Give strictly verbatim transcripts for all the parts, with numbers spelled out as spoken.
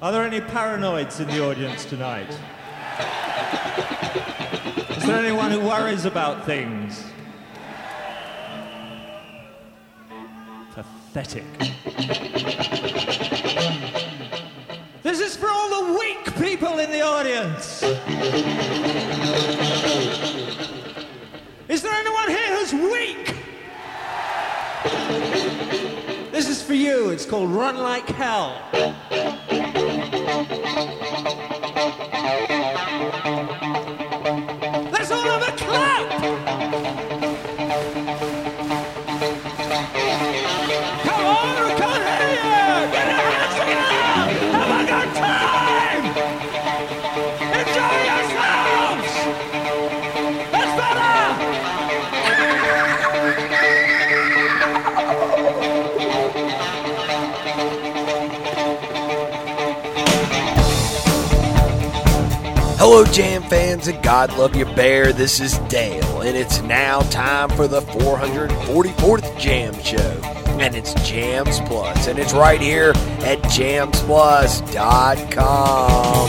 Are there any paranoids in the audience tonight? Is there anyone who worries about things? Pathetic. This is for all the weak people in the audience. Is there anyone here who's weak? This is for you. It's called Run Like Hell. Let's all have a clap! Come on, I can't hear you! Get your hands together! Have a good time! Enjoy yourselves! That's better! Hello, Jam fans, and God love you, Bear. This is Dale, and it's now time for the four hundred forty-fourth Jam Show. And it's Jams Plus, and it's right here at jams plus dot com.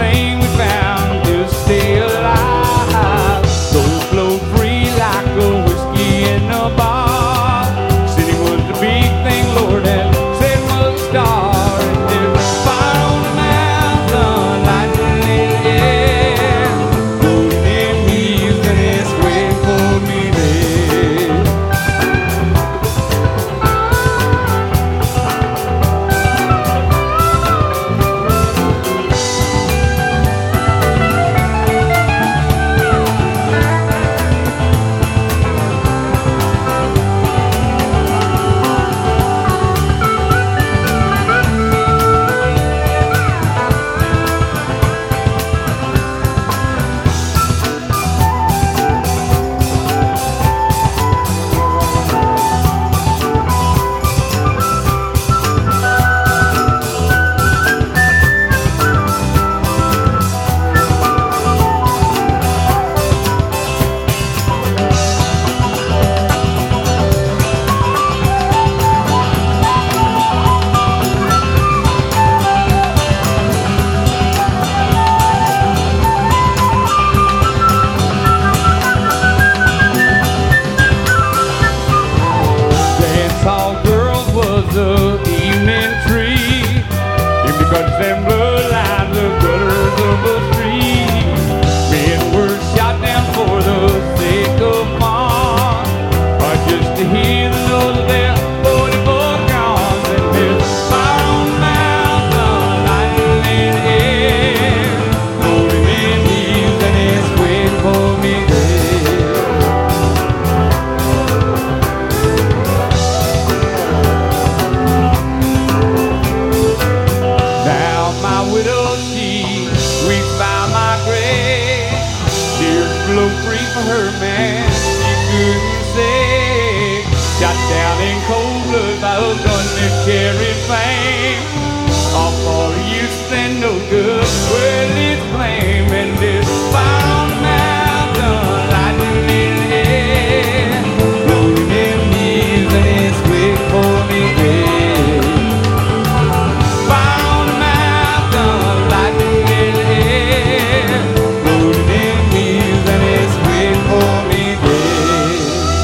thing we found to stay alive. Those flow free like a whiskey in a bar. Said he was the big thing, Lord, and said was a star. And there's fire on the mountain, lightning in the air, floating in heaves, and it's waiting for me there. Dance Hall Girls was the evening tree. If you cut them bloodlines, the gutters of a street. Men were shot down for the sake of fun, or just to hear the noise of their forty-four guns. And there's fire on the mountain, lightning in the air, floating in leaves, and it's waiting for me there. Now my widow, she weeps by my grave. Tears flow free for her, man, she couldn't say. Shot down in cold blood by a gun that carried fame. All for use and no good, well it's flame. And this fire on the mountain, lightning in the air, floating in leaves, and it's waiting for me there. Fire on the mountain, lightning in the air, floating in leaves, and it's waiting for me there.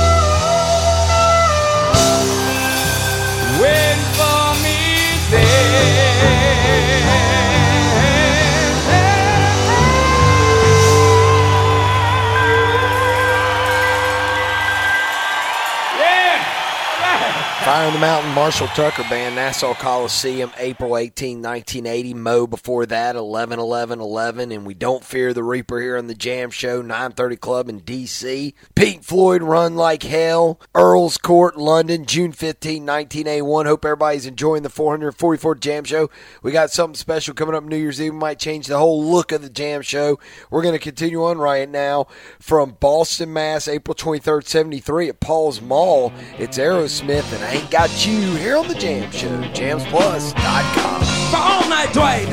Waiting for me there. Yeah, all right. Fire on the Mountain, Marshall Tucker Band, Nassau Coliseum, April eighteenth, nineteen eighty. Mo before that, eleven eleven eleven. And We Don't Fear the Reaper here on the Jam Show, nine thirty Club in D C. Pink Floyd, Run Like Hell, Earl's Court, London, June fifteenth, nineteen eighty-one. Hope everybody's enjoying the four hundred forty-fourth Jam Show. We got something special coming up New Year's Eve. We might change the whole look of the Jam Show. We're going to continue on right now from Boston, Mass, April twenty-third, seventy-three at Paul's Mall. It's Aerosmith and I Ain't Got You here on the Jam Show, jams plus dot com. For all night, Dwight.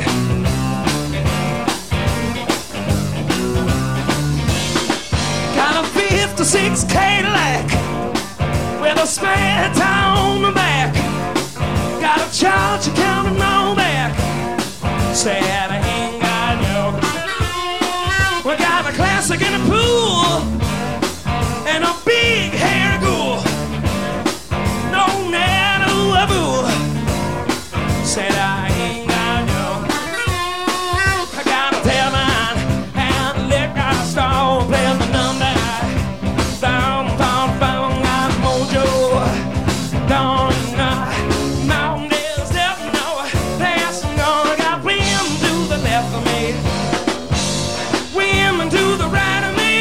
Got a fifty-six Cadillac with a spare tire on the back. Got a charge account and all back. Said I ain't got you. We got a classic in the pool and a big hair ghoul. No matter what fool. Said I ain't got you. I got a tail line and liquor store. Play the number down, down, down, got mojo. Down, uh, mountain is death, no. Passing on, I got wind to the left of me. Wind to the right of me.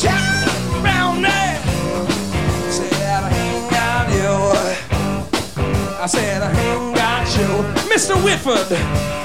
Charlie Brown there said I ain't got you. I said I ain't got you, Mister Whitford.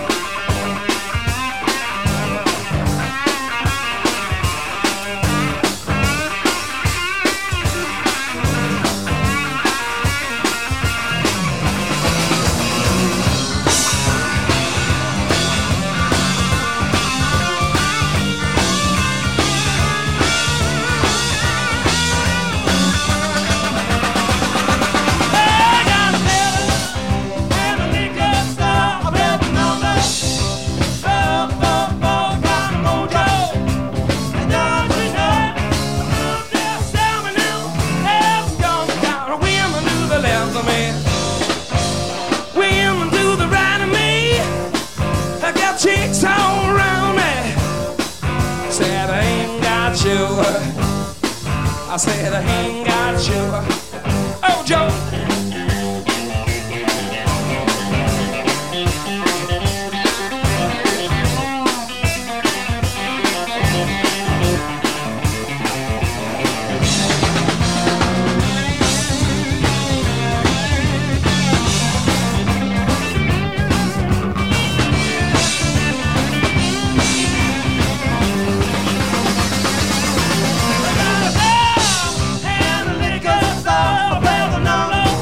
Chicks all around me said I ain't got you. I said I ain't got you. Oh, Joe. And the liquor store, I bet the number.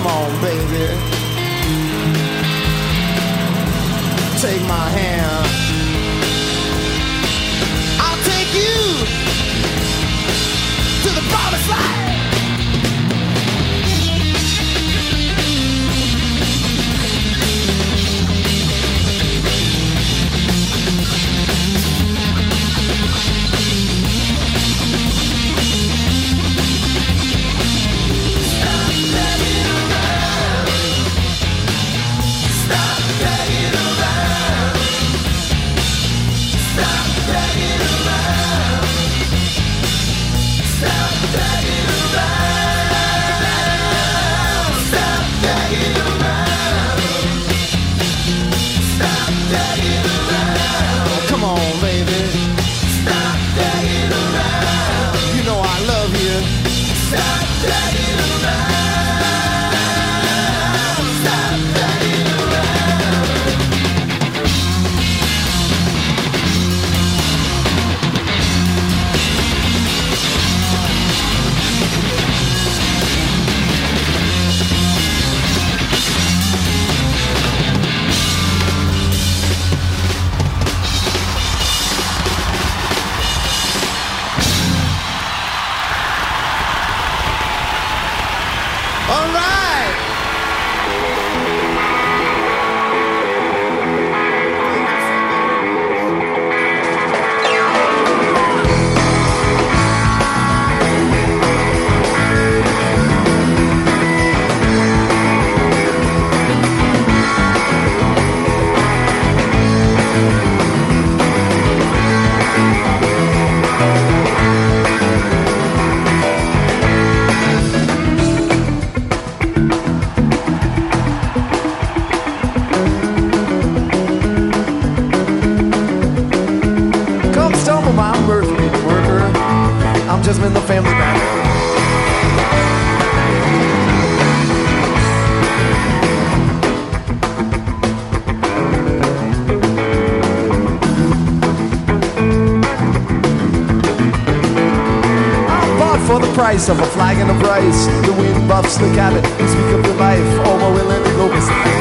Come on, baby. Take my hand. I'll take you to the promised land. Come on, baby. Stop dragging around. You know I love you. Stop dragging around. Stop dragging all right. Come stumble my birthday worker. I'm just in the family band. I'm bought for the price of a flag and a price. The wind buffs the cabin. You speak of your life, all more willing to go beside.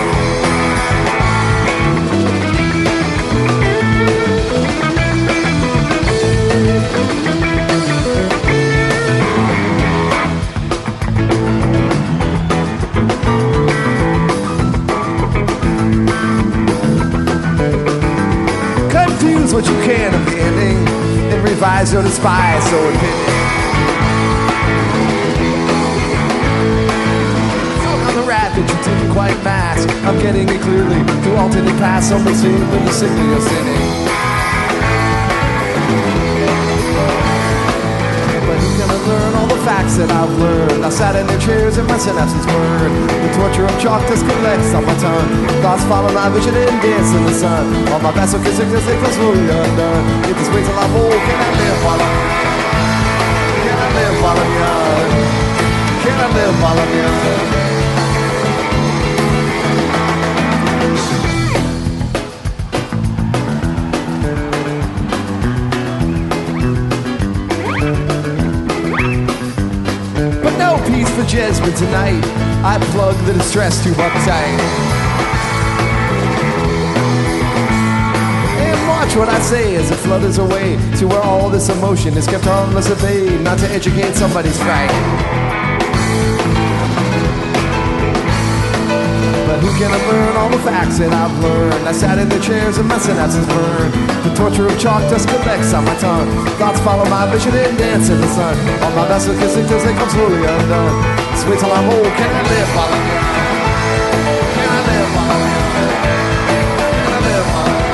Confuse what you can of the ending and revise your despise so opinion. On the rat that you didn't quite mask, I'm getting it clearly through alternate paths, almost feeling the sickly of sinning. But who's gonna learn all the facts that I've learned? I sat in their chairs and my synapses burned. The torture of chalk just collects on my tongue. Thoughts follow my vision and dance in the sun. All my vessel can sickness it was fully undone. If this wait till I'm old, can I live while I'm young? Can I live while I'm young? Can I live while I'm young? Peace for Jesmond tonight. I plug the distress tube uptight. And watch what I say as it flutters away to where all this emotion is kept harmless at bay, not to educate somebody's fright. But who can unlearn all the facts that I've learned? I sat in the chairs and my synapses burned. The torture of chalk dust collects on my tongue. Thoughts follow my vision and dance in the sun. All my vessel kissing till they come slowly undone. Just wait till I'm old, can I live while I'm young? Can I live while I'm young? Can I live while I'm young?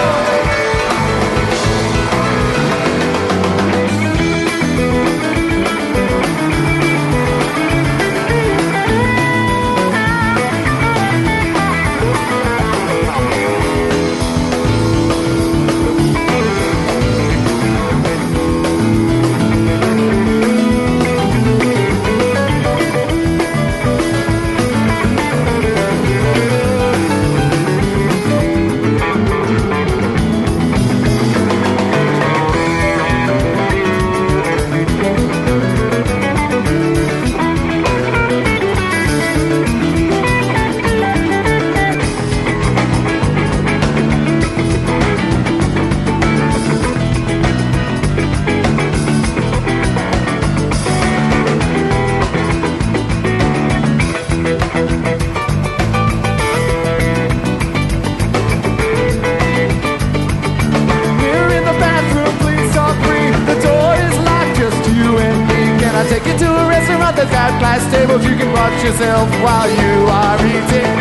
take you to a restaurant that's got glass tables. You can watch yourself while you are eating.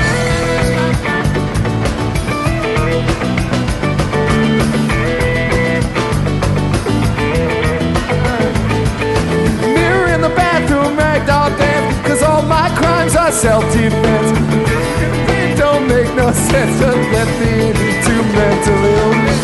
Mirror in the bathroom, ragdoll dance, cause all my crimes are self-defense. They don't make no sense, just let me into mental illness.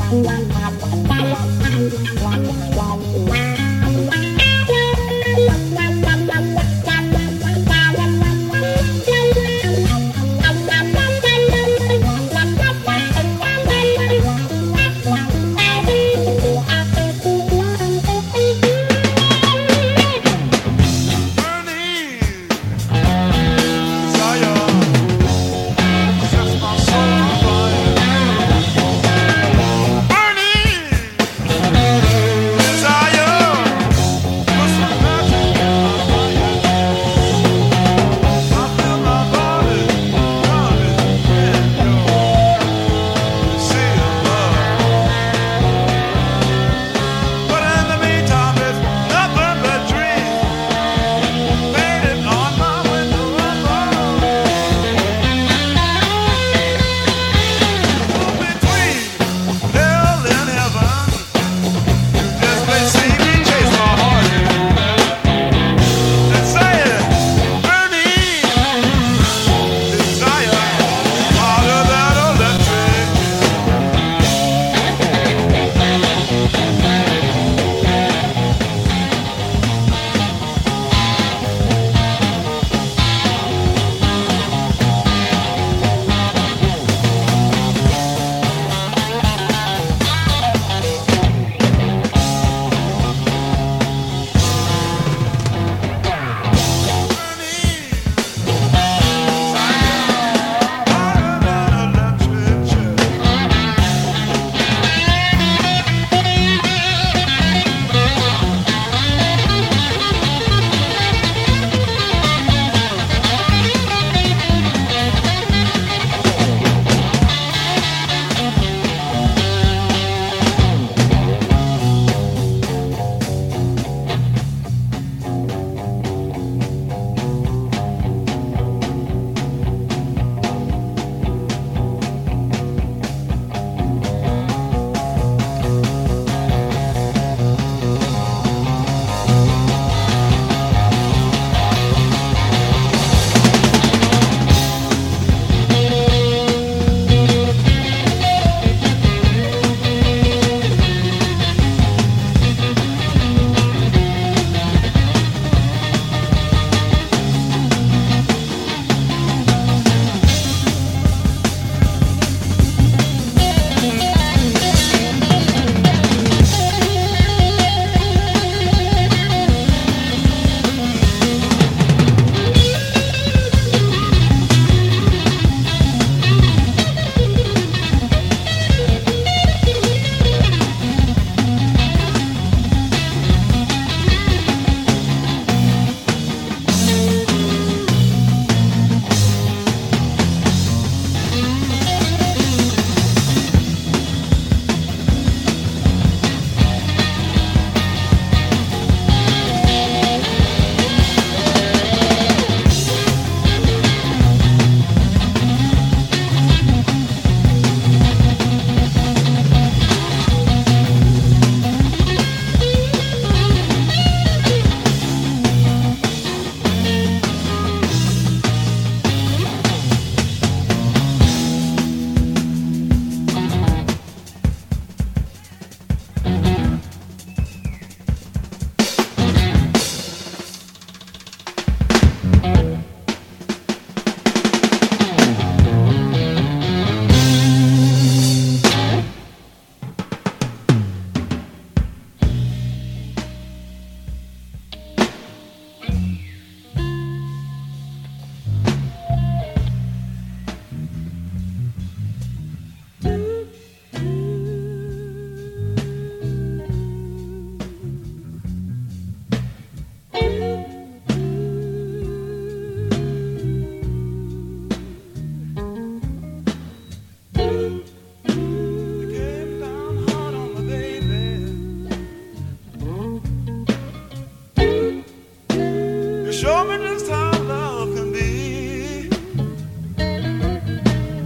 Show me just how love can be.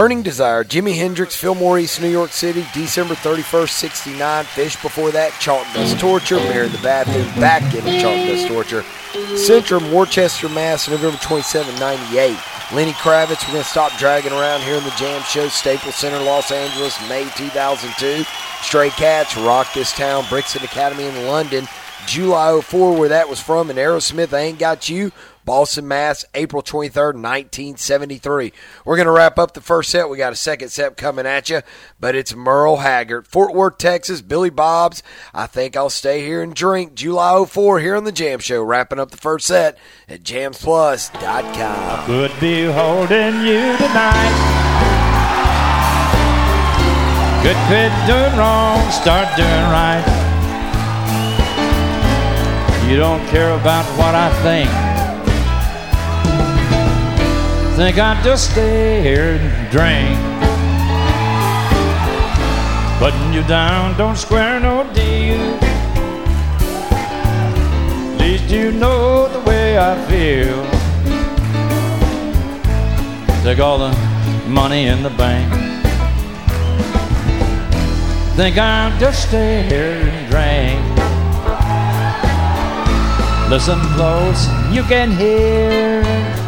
Burning Desire, Jimi Hendrix, Fillmore East, New York City, December thirty-first, sixty-nine. Fish before that, Chalk Dust Torture, Mary the Baptist, back in the Chalk Dust Torture. Centrum, Worcester, Mass, November twenty-seventh, ninety-eight. Lenny Kravitz, we're going to stop dragging around here in the Jam Show, Staples Center, Los Angeles, May two thousand two. Stray Cats, Rock This Town, Brixton Academy in London, July oh four, where that was from, and Aerosmith, I Ain't Got You, Boston, Mass, April twenty-third, nineteen seventy-three. We're going to wrap up the first set. We got a second set coming at you, but it's Merle Haggard. Fort Worth, Texas, Billy Bob's, I Think I'll Stay Here and Drink, July oh four, here on the Jam Show, wrapping up the first set at jams plus dot com. Could be holding you tonight. Could quit doing wrong, start doing right. You don't care about what I think. Think I'd just stay here and drink. Putting you down don't square no deal. At least you know the way I feel. Take all the money in the bank. Think I'll just stay here and drink. Listen close, you can hear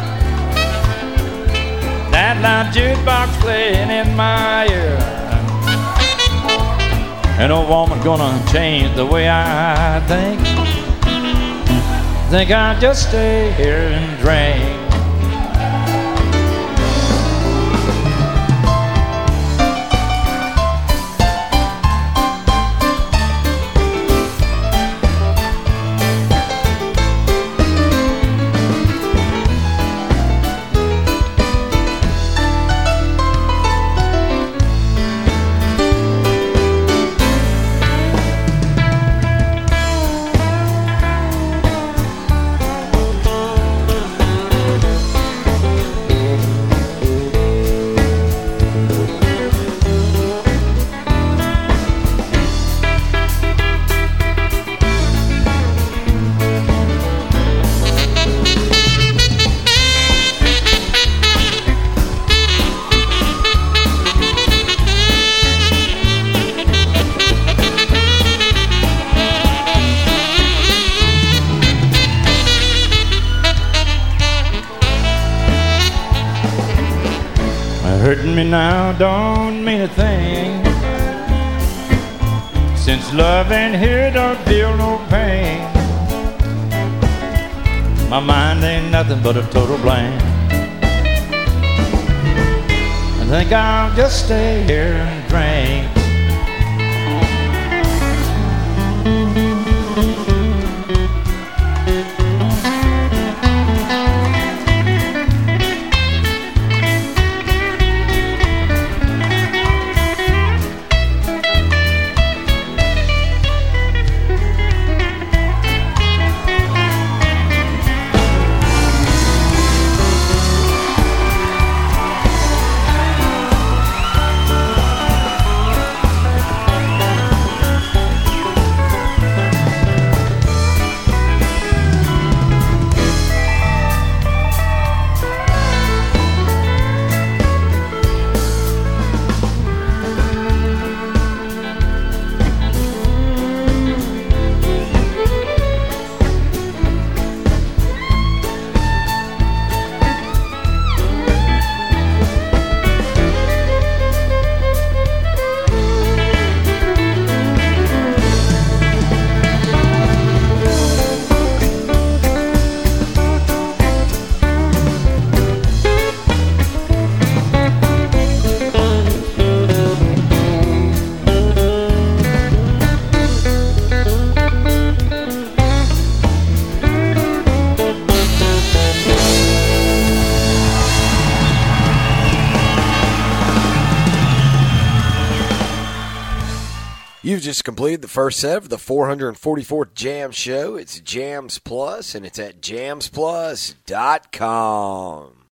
that loud jukebox playing in my ear. Ain't no woman gonna change the way I think. Think I'll just stay here and drink. Hurting me now don't mean a thing, since love ain't here, don't feel no pain. My mind ain't nothing but a total blank. I think I'll just stay here and drink. You've just completed the first set of the four hundred forty-fourth Jam Show. It's Jams Plus, and it's at jams plus dot com.